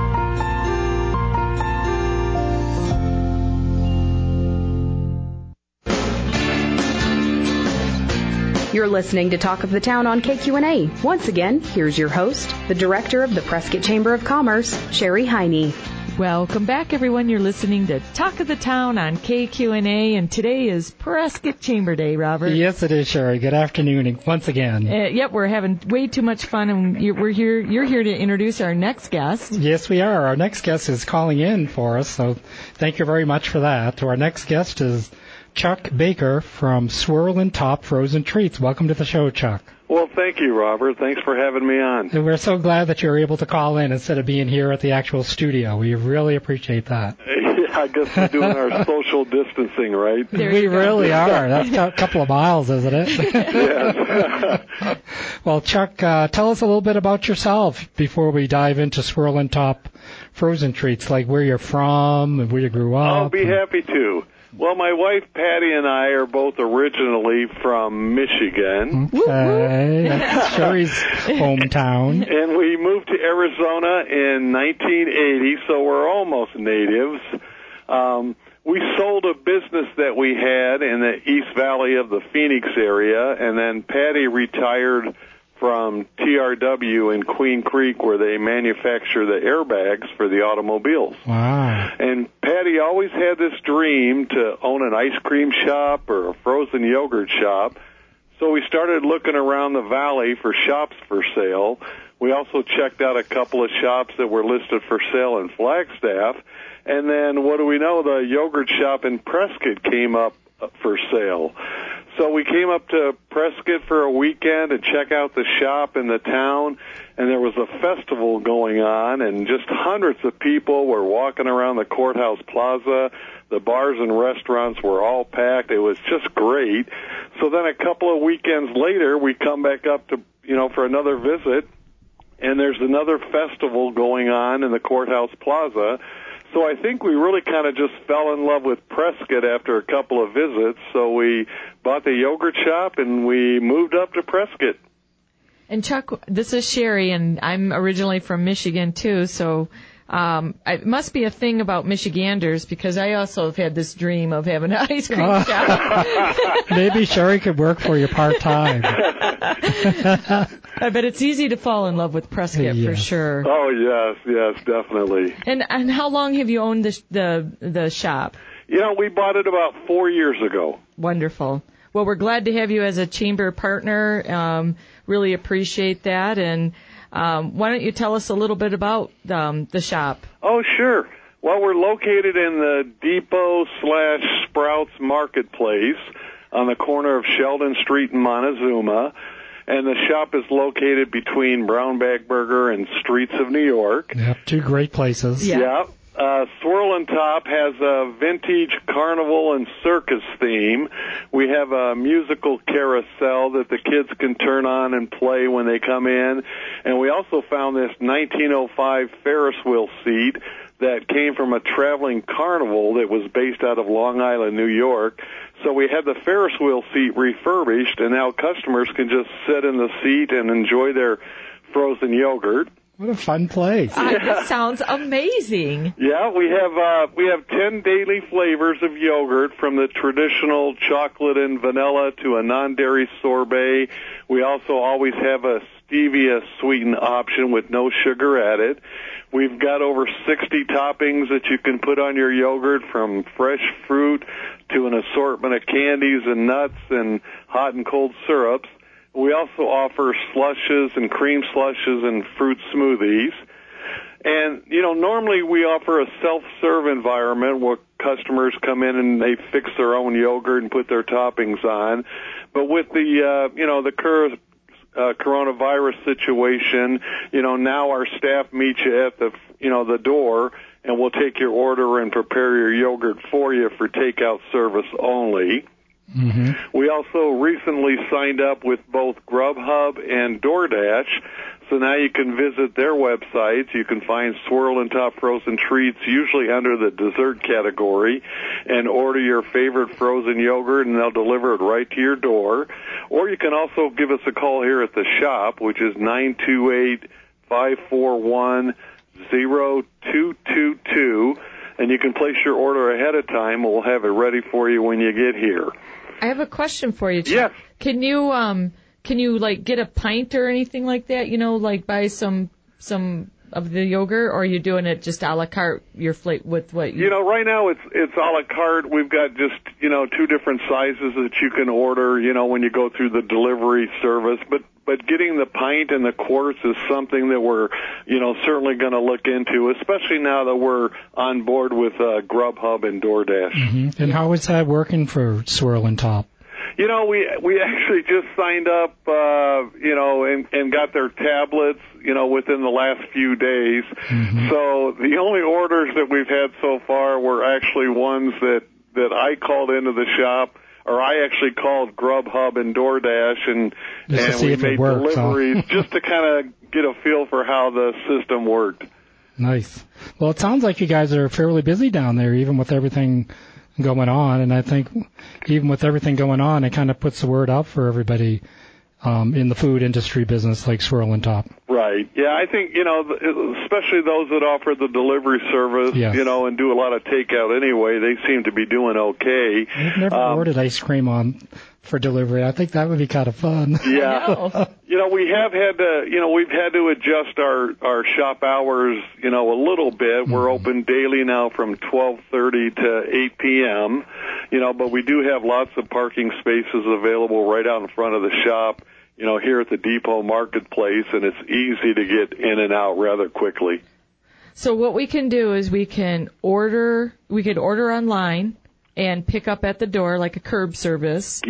You're listening to Talk of the Town on KQNA. Once again, here's your host, the Director of the Prescott Chamber of Commerce, Sherry Heine. Welcome back, everyone. You're listening to Talk of the Town on KQNA, and today is Prescott Chamber Day, Robert. Yes, it is, Sherry. Good afternoon once again. Yep, we're having way too much fun, and you're here to introduce our next guest. Yes, we are. Our next guest is calling in for us, so thank you very much for that. Our next guest is Chuck Baker from Swirl and Top Frozen Treats. Welcome to the show, Chuck. Well, thank you, Robert. Thanks for having me on. And we're so glad that you're able to call in instead of being here at the actual studio. We really appreciate that. Yeah, I guess we're doing our social distancing, right? We really are. That's a couple of miles, isn't it? Yes. Well, Chuck, tell us a little bit about yourself before we dive into Swirl and Top Frozen Treats, like where you're from and where you grew up. I'll be happy to. Well, my wife, Patty, and I are both originally from Michigan. Okay, that's Sherry's hometown. And we moved to Arizona in 1980, so we're almost natives. We sold a business that we had in the East Valley of the Phoenix area, and then Patty retired from TRW in Queen Creek, where they manufacture the airbags for the automobiles. Wow. And Patty always had this dream to own an ice cream shop or a frozen yogurt shop. So we started looking around the valley for shops for sale. We also checked out a couple of shops that were listed for sale in Flagstaff. And then, what do we know, the yogurt shop in Prescott came up for sale. So we came up to Prescott for a weekend to check out the shop in the town, and there was a festival going on, and just hundreds of people were walking around the courthouse plaza. The bars and restaurants were all packed. It was just great. So then a couple of weekends later, we come back up to, for another visit, and there's another festival going on in the courthouse plaza. So I think we really kind of just fell in love with Prescott after a couple of visits. So we bought the yogurt shop and we moved up to Prescott. And Chuck, this is Sherry, and I'm originally from Michigan too, so it must be a thing about Michiganders, because I also have had this dream of having an ice cream shop. Maybe Sherry could work for you part-time. I bet it's easy to fall in love with Prescott for sure. Oh, yes, definitely. And how long have you owned the shop? We bought it about 4 years ago. Wonderful. Well, we're glad to have you as a chamber partner. Really appreciate that. And why don't you tell us a little bit about the shop? Oh, sure. Well, we're located in the Depot/Sprouts Marketplace on the corner of Sheldon Street and Montezuma. And the shop is located between Brownback Burger and Streets of New York. Yep, two great places. Yeah. Swirl and Top has a vintage carnival and circus theme. We have a musical carousel that the kids can turn on and play when they come in. And we also found this 1905 Ferris wheel seat that came from a traveling carnival that was based out of Long Island, New York. So we had the Ferris wheel seat refurbished, and now customers can just sit in the seat and enjoy their frozen yogurt. What a fun place. That sounds amazing. Yeah, we have 10 daily flavors of yogurt, from the traditional chocolate and vanilla to a non-dairy sorbet. We also always have a stevia sweetened option with no sugar added. We've got over 60 toppings that you can put on your yogurt, from fresh fruit to an assortment of candies and nuts and hot and cold syrups. We also offer slushes and cream slushes and fruit smoothies. And, normally we offer a self-serve environment where customers come in and they fix their own yogurt and put their toppings on. But with the current coronavirus situation, now our staff meet you at the door, and we'll take your order and prepare your yogurt for you for takeout service only. Mm-hmm. We also recently signed up with both Grubhub and DoorDash, so now you can visit their websites. You can find Swirl and Top frozen treats, usually under the dessert category, and order your favorite frozen yogurt, and they'll deliver it right to your door. Or you can also give us a call here at the shop, which is 928-541-0222, and you can place your order ahead of time, and we'll have it ready for you when you get here. I have a question for you, Chuck. Yes. Can you get a pint or anything like that? Buy some of the yogurt, or are you doing it just a la carte? With what you? Right now it's a la carte. We've got just two different sizes that you can order. When you go through the delivery service, but getting the pint and the quarts is something that we're certainly going to look into, especially now that we're on board with Grubhub and DoorDash. Mm-hmm. And how is that working for Swirl and Top? We actually just signed up, and got their tablets, within the last few days. Mm-hmm. So the only orders that we've had so far were actually ones that I called into the shop, or I actually called Grubhub and DoorDash, and we made deliveries just to kind of get a feel for how the system worked. Nice. Well, it sounds like you guys are fairly busy down there, even with everything going on. And I think even with everything going on, it kind of puts the word out for everybody in the food industry business like Swirl and Top. Right. Yeah, I think, especially those that offer the delivery service, yes, and do a lot of takeout anyway, they seem to be doing okay. I've never ordered ice cream for delivery. I think that would be kind of fun. Yeah. We have had to, we've had to adjust our shop hours, a little bit. Mm-hmm. We're open daily now from 12:30 to 8 p.m., but we do have lots of parking spaces available right out in front of the shop, here at the Depot Marketplace, and it's easy to get in and out rather quickly. So what we can do is we could order online and pick up at the door like a curb service. Yes.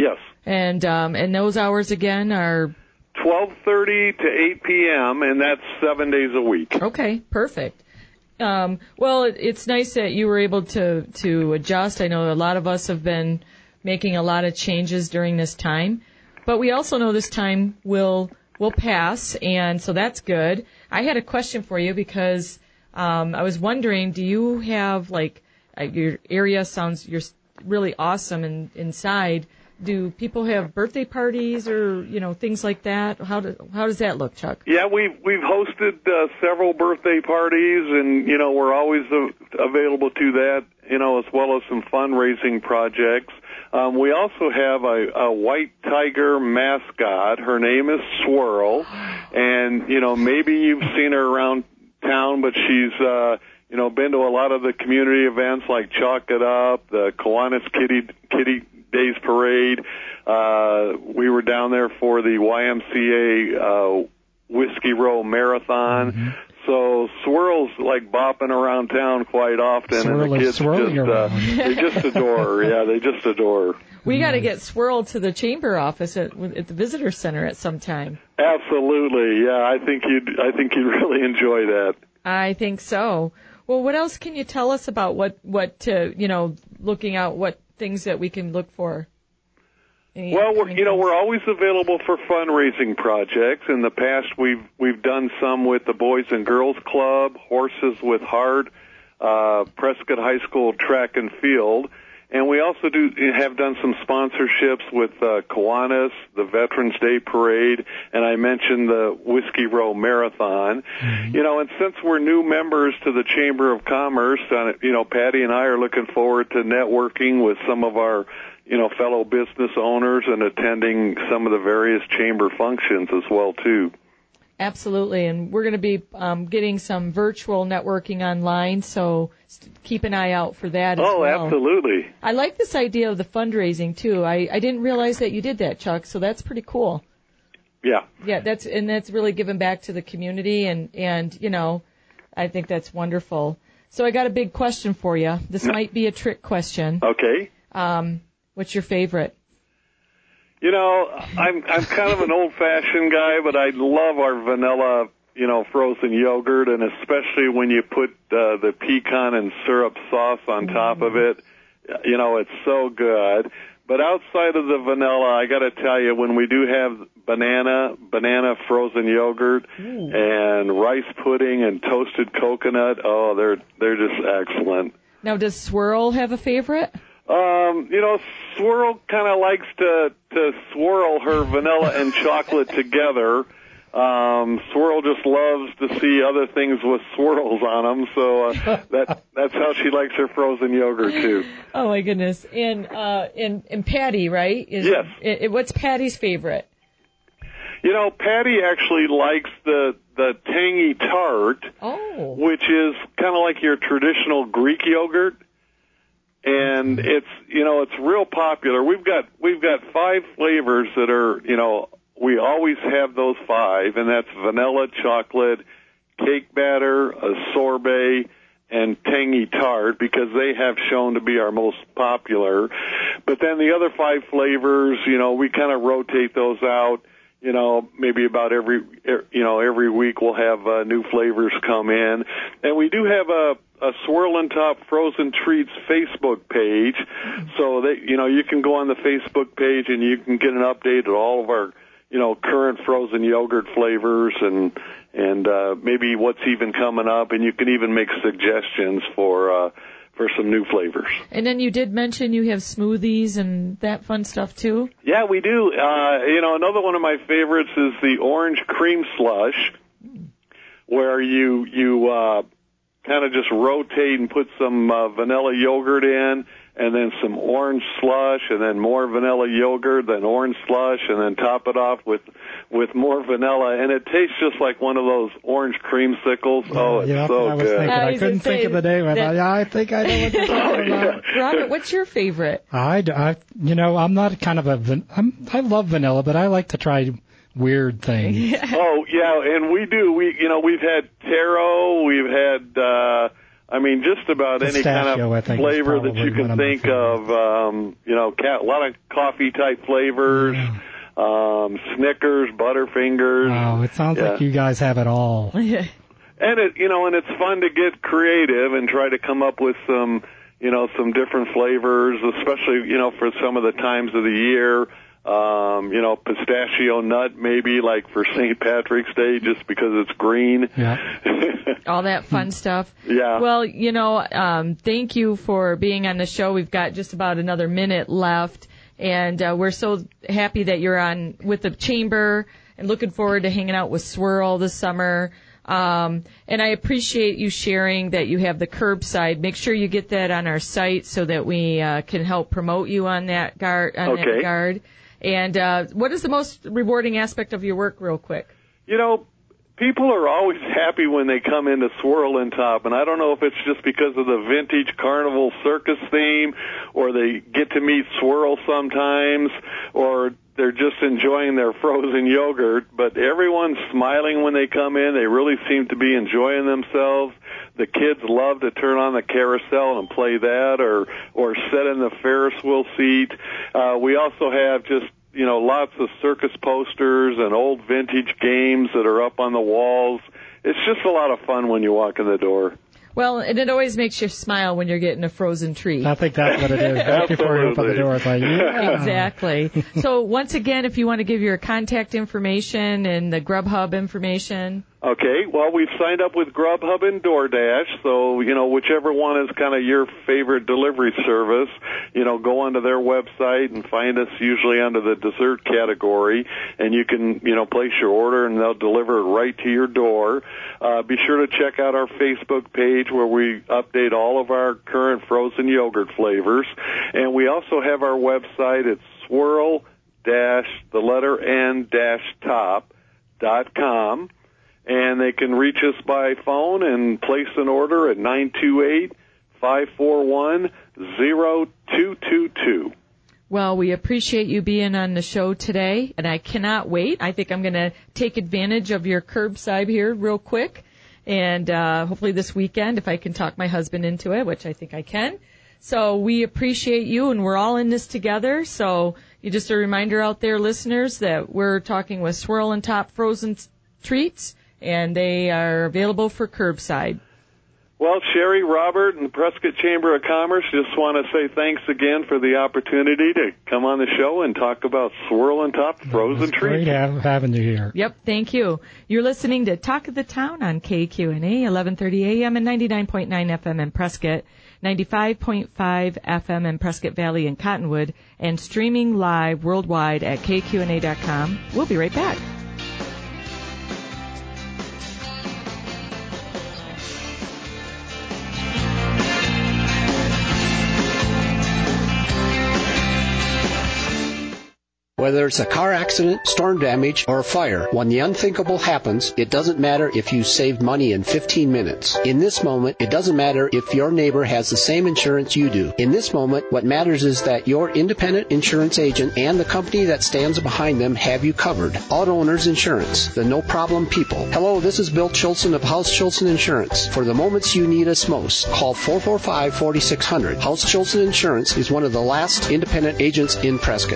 And those hours again are 12:30 to 8 p.m. and that's 7 days a week. Okay, perfect. Well, it's nice that you were able to adjust. I know a lot of us have been making a lot of changes during this time, but we also know this time will pass, and so that's good. I had a question for you because I was wondering, do you have your area sounds you're really awesome inside. Do people have birthday parties or things like that? How does that look, Chuck? Yeah, we've hosted several birthday parties, and we're always available to that. As well as some fundraising projects. We also have a white tiger mascot. Her name is Swirl, and maybe you've seen her around town, but she's been to a lot of the community events like Chalk It Up, the Kiwanis Kitty Days Parade. We were down there for the YMCA Whiskey Row Marathon. Mm-hmm. So Swirl's bopping around town quite often, and the kids they just adore her. Yeah, they just adore her. We got to get Swirl to the chamber office at the visitor center at some time. Absolutely, yeah. I think you'd really enjoy that. I think so. Well, what else can you tell us about what looking out what things that we can look for? Well, we're always available for fundraising projects. In the past, we've done some with the Boys and Girls Club, Horses with Heart, Prescott High School Track and Field, and we also have done some sponsorships with Kiwanis, the Veterans Day Parade, and I mentioned the Whiskey Row Marathon. Mm-hmm. And since we're new members to the Chamber of Commerce, Patty and I are looking forward to networking with some of our fellow business owners and attending some of the various chamber functions as well, too. Absolutely, and we're going to be getting some virtual networking online, so keep an eye out for that as well. Oh, absolutely. I like this idea of the fundraising, too. I didn't realize that you did that, Chuck, so that's pretty cool. Yeah. Yeah, that's really giving back to the community, and I think that's wonderful. So I got a big question for you. This might be a trick question. Okay. What's your favorite? I'm kind of an old-fashioned guy, but I love our vanilla, frozen yogurt, and especially when you put the pecan and syrup sauce on top of it. It's so good. But outside of the vanilla, I got to tell you, when we do have banana frozen yogurt and rice pudding and toasted coconut, they're just excellent. Now, does Swirl have a favorite? Swirl kind of likes to swirl her vanilla and chocolate together. Swirl just loves to see other things with swirls on them, so that's how she likes her frozen yogurt too. Oh my goodness! And Patty, right? Yes. What's Patty's favorite? Patty actually likes the tangy tart, which is kind of like your traditional Greek yogurt. And it's real popular. We've got 5 flavors that are, we always have those 5, and that's vanilla, chocolate, cake batter, a sorbet, and tangy tart, because they have shown to be our most popular. But then the other 5 flavors, we kind of rotate those out. Maybe about every week we'll have new flavors come in. And we do have a Swirlin' Top Frozen Treats Facebook page, so that you can go on the Facebook page and you can get an update of all of our current frozen yogurt flavors and maybe what's even coming up, and you can even make suggestions for some new flavors. And then you did mention you have smoothies and that fun stuff too? Yeah, we do. Another one of my favorites is the orange cream slush, where you kind of just rotate and put some vanilla yogurt in, and then some orange slush, and then more vanilla yogurt, then orange slush, and then top it off with more vanilla, and it tastes just like one of those orange creamsicles. It's so good. I couldn't think of the name. I think I know what you're talking about. Robert, what's your favorite? I'm not kind of I love vanilla, but I like to try weird things. Oh yeah, and we do. We've had taro, we've had I mean, just about any kind of flavor that you can think of. A lot of coffee-type flavors, Snickers, Butterfingers. Wow, it sounds like you guys have it all. And it's fun to get creative and try to come up with some different flavors, especially, for some of the times of the year. Pistachio nut maybe, like for St. Patrick's Day, just because it's green. Yeah. All that fun stuff. Yeah. Well, thank you for being on the show. We've got just about another minute left, and we're so happy that you're on with the Chamber and looking forward to hanging out with Swirl this summer. And I appreciate you sharing that you have the curbside. Make sure you get that on our site so that we can help promote you on that regard. And what is the most rewarding aspect of your work, real quick? People are always happy when they come into Swirl and Top, and I don't know if it's just because of the vintage carnival circus theme, or they get to meet Swirl sometimes, or they're just enjoying their frozen yogurt, but everyone's smiling when they come in. They really seem to be enjoying themselves. The kids love to turn on the carousel and play that, or sit in the Ferris wheel seat. We also have just lots of circus posters and old vintage games that are up on the walls. It's just a lot of fun when you walk in the door. Well, and it always makes you smile when you're getting a frozen treat. I think that's what it is. Right before you open the door, it's like, yeah. Exactly. So once again, if you want to give your contact information and the Grubhub information. Okay, well, we've signed up with Grubhub and DoorDash, so, whichever one is kind of your favorite delivery service, go onto their website and find us usually under the dessert category, and you can, place your order and they'll deliver it right to your door. Be sure to check out our Facebook page where we update all of our current frozen yogurt flavors, and we also have our website at swirl-top.com. And they can reach us by phone and place an order at 928-541-0222. Well, we appreciate you being on the show today, and I cannot wait. I think I'm going to take advantage of your curbside here real quick, and hopefully this weekend, if I can talk my husband into it, which I think I can. So we appreciate you, and we're all in this together. So just a reminder out there, listeners, that we're talking with Swirl and Top Frozen Treats, and they are available for curbside. Well, Sherry, Robert, and the Prescott Chamber of Commerce just want to say thanks again for the opportunity to come on the show and talk about Swirl and Top Frozen Treats. Great having you here. Yep, thank you. You're listening to Talk of the Town on KQNA, 1130 AM and 99.9 FM in Prescott, 95.5 FM in Prescott Valley and Cottonwood, and streaming live worldwide at KQNA.com. We'll be right back. Whether it's a car accident, storm damage, or a fire, when the unthinkable happens, it doesn't matter if you saved money in 15 minutes. In this moment, it doesn't matter if your neighbor has the same insurance you do. In this moment, what matters is that your independent insurance agent and the company that stands behind them have you covered. Auto Owners Insurance, the no-problem people. Hello, this is Bill Chilson of House Chilson Insurance. For the moments you need us most, call 445-4600. House Chilson Insurance is one of the last independent agents in Prescott.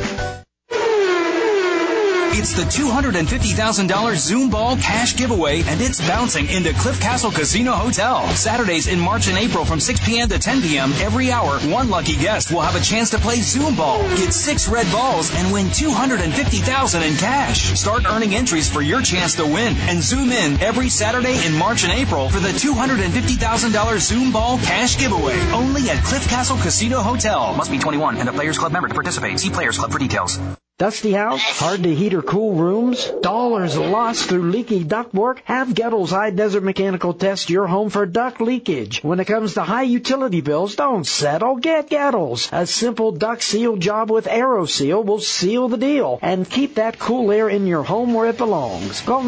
It's the $250,000 Zoom Ball cash giveaway, and it's bouncing into Cliff Castle Casino Hotel. Saturdays in March and April from 6 p.m. to 10 p.m. every hour, one lucky guest will have a chance to play Zoom Ball, get 6 red balls, and win $250,000 in cash. Start earning entries for your chance to win and zoom in every Saturday in March and April for the $250,000 Zoom Ball cash giveaway. Only at Cliff Castle Casino Hotel. Must be 21 and a Players Club member to participate. See Players Club for details. Dusty house? Hard to heat or cool rooms? Dollars lost through leaky ductwork? Have Gettles High Desert Mechanical test your home for duct leakage. When it comes to high utility bills, don't settle. Get Gettles. A simple duct seal job with AeroSeal will seal the deal and keep that cool air in your home where it belongs. Call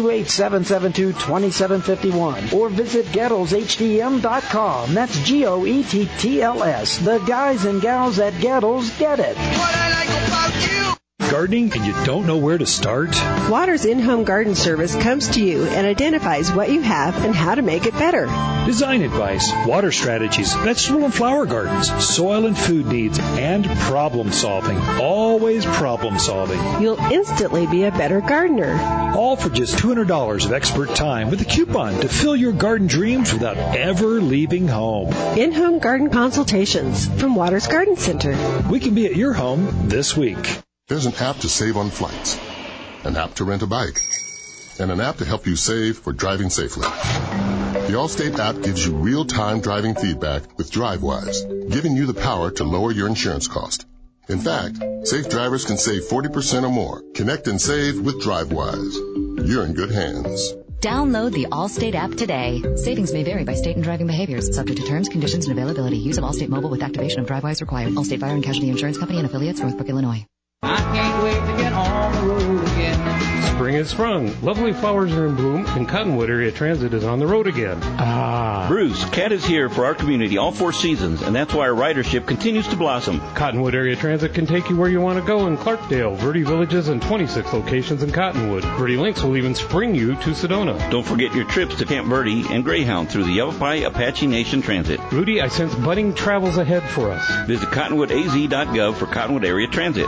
928-772-2751 or visit GettlesHDM.com. That's GOETTLS. The guys and gals at Gettles get it. What I like about you. gardening and you don't know where to start? Water's in-home garden service comes to you and identifies what you have and how to make it better. Design advice, water strategies, vegetable and flower gardens, soil and food needs, and problem solving. Always problem solving. You'll instantly be a better gardener. All for just $200 of expert time with a coupon to fill your garden dreams without ever leaving home. In-home garden consultations from Waters Garden Center. We can be at your home this week. There's an app to save on flights, an app to rent a bike, and an app to help you save for driving safely. The Allstate app gives you real-time driving feedback with DriveWise, giving you the power to lower your insurance cost. In fact, safe drivers can save 40% or more. Connect and save with DriveWise. You're in good hands. Download the Allstate app today. Savings may vary by state and driving behaviors. Subject to terms, conditions, and availability. Use of Allstate Mobile with activation of DriveWise required. Allstate Fire and Casualty Insurance Company and affiliates, Northbrook, Illinois. I can't wait to get on the road again. Spring has sprung. Lovely flowers are in bloom, and Cottonwood Area Transit is on the road again. Bruce, CAT is here for our community all 4 seasons, and that's why our ridership continues to blossom. Cottonwood Area Transit can take you where you want to go in Clarkdale, Verde Villages, and 26 locations in Cottonwood. Verde Links will even spring you to Sedona. Don't forget your trips to Camp Verde and Greyhound through the Yavapai Apache Nation Transit. Rudy, I sense budding travels ahead for us. Visit cottonwoodaz.gov for Cottonwood Area Transit.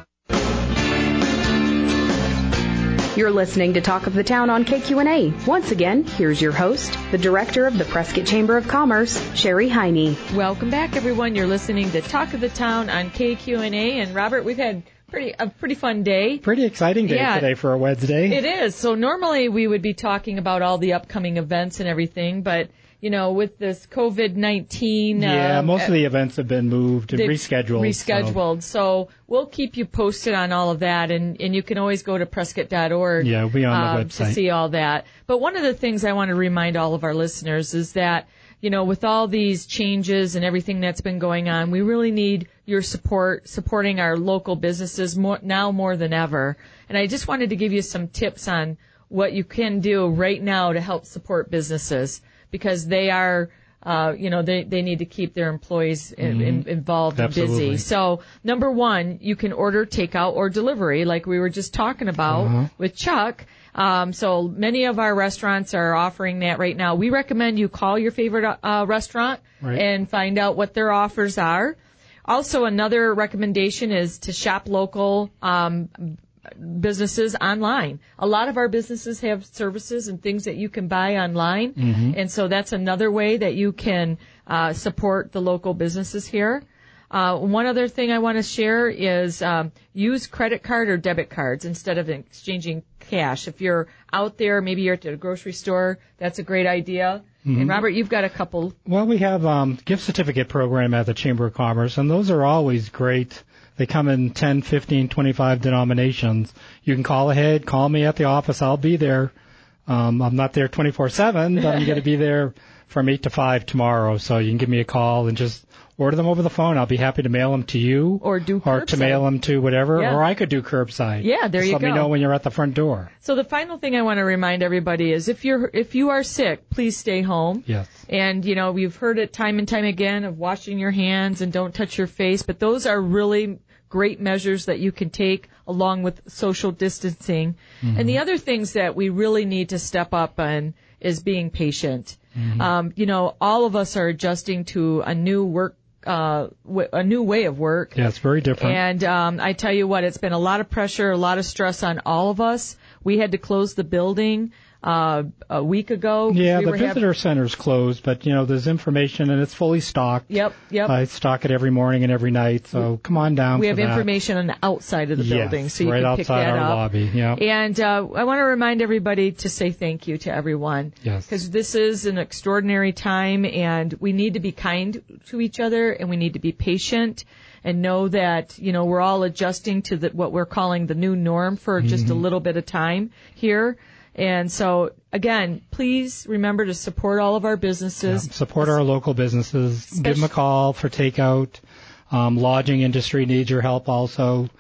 You're listening to Talk of the Town on KQNA. Once again, here's your host, the director of the Prescott Chamber of Commerce, Sherry Heine. Welcome back, everyone. You're listening to Talk of the Town on KQNA. And Robert, we've had a pretty fun day. Pretty exciting day today for a Wednesday. It is. So normally we would be talking about all the upcoming events and everything, but you know, with this COVID-19... most of the events have been moved and rescheduled. So we'll keep you posted on all of that, and you can always go to Prescott.org we'll be on the website to see all that. But one of the things I want to remind all of our listeners is that, you know, with all these changes and everything that's been going on, we really need your supporting our local businesses now more than ever. And I just wanted to give you some tips on what you can do right now to help support businesses, because they are, they need to keep their employees involved and busy. So, number one, you can order takeout or delivery, like we were just talking about with Chuck. So many of our restaurants are offering that right now. We recommend you call your favorite restaurant and find out what their offers are. Also, another recommendation is to shop local businesses online. A lot of our businesses have services and things that you can buy online, and so that's another way that you can support the local businesses here. One other thing I want to share is use credit card or debit cards instead of exchanging cash. If you're out there, maybe you're at a grocery store, that's a great idea. And Robert, you've got a couple. Well, we have gift certificate program at the Chamber of Commerce, and those are always great. They come in 10, 15, 25 denominations. You can call ahead, call me at the office. I'll be there. I'm not there 24/7, but I'm going to be there from 8 to 5 tomorrow. So you can give me a call and just order them over the phone. I'll be happy to mail them to you. Or to mail them to whatever. Yeah. Or I could do curbside. Yeah, there just you let go. me know when you're at the front door. So the final thing I want to remind everybody is if you are sick, please stay home. Yes. And, you know, we've heard it time and time again of washing your hands and don't touch your face. But those are really great measures that you can take along with social distancing. And the other things that we really need to step up on is being patient. All of us are adjusting to a new way of work. Yeah, it's very different. And I tell you what, it's been a lot of pressure, a lot of stress on all of us. We had to close the building a week ago. Yeah, the visitor center's closed, but, there's information, and it's fully stocked. Yep. I stock it every morning and every night, so come on down. We have information on the outside of the building, so you can pick that up. Right outside our lobby, yeah. And I want to remind everybody to say thank you to everyone. Yes. Because this is an extraordinary time, and we need to be kind to each other, and we need to be patient, and know that, we're all adjusting to what we're calling the new norm for just a little bit of time here. And so, again, please remember to support all of our businesses. Yeah, support our local businesses. Give them a call for takeout. Lodging industry needs your help also.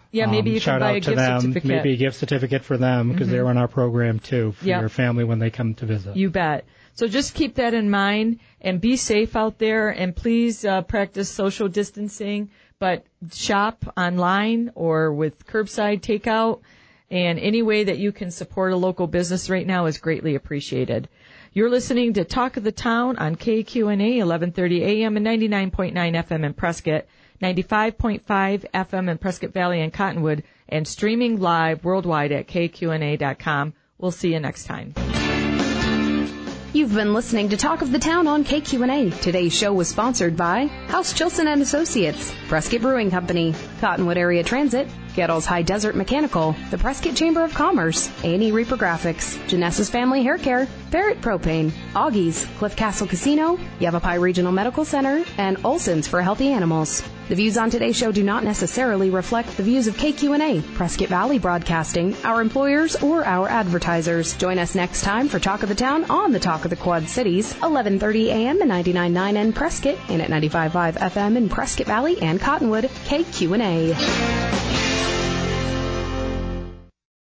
Yeah, maybe you can shout buy out a to gift them. certificate. Maybe a gift certificate for them because they're in our program too for your family when they come to visit. You bet. So just keep that in mind and be safe out there, and please practice social distancing, but shop online or with curbside takeout, and any way that you can support a local business right now is greatly appreciated. You're listening to Talk of the Town on KQNA 1130 AM and 99.9 FM in Prescott, 95.5 FM in Prescott Valley and Cottonwood, and streaming live worldwide at kqna.com. We'll see you next time. You've been listening to Talk of the Town on KQNA. Today's show was sponsored by House Chilson and Associates, Prescott Brewing Company, Cottonwood Area Transit, Gettles High Desert Mechanical, the Prescott Chamber of Commerce, A&E Reaper Graphics, Genesis Family Hair Care, Barrett Propane, Augie's, Cliff Castle Casino, Yavapai Regional Medical Center, and Olson's for Healthy Animals. The views on today's show do not necessarily reflect the views of KQNA, Prescott Valley Broadcasting, our employers, or our advertisers. Join us next time for Talk of the Town on the Talk of the Quad Cities, 1130 AM and 99.9 in Prescott, and at 95.5 FM in Prescott Valley and Cottonwood, KQNA.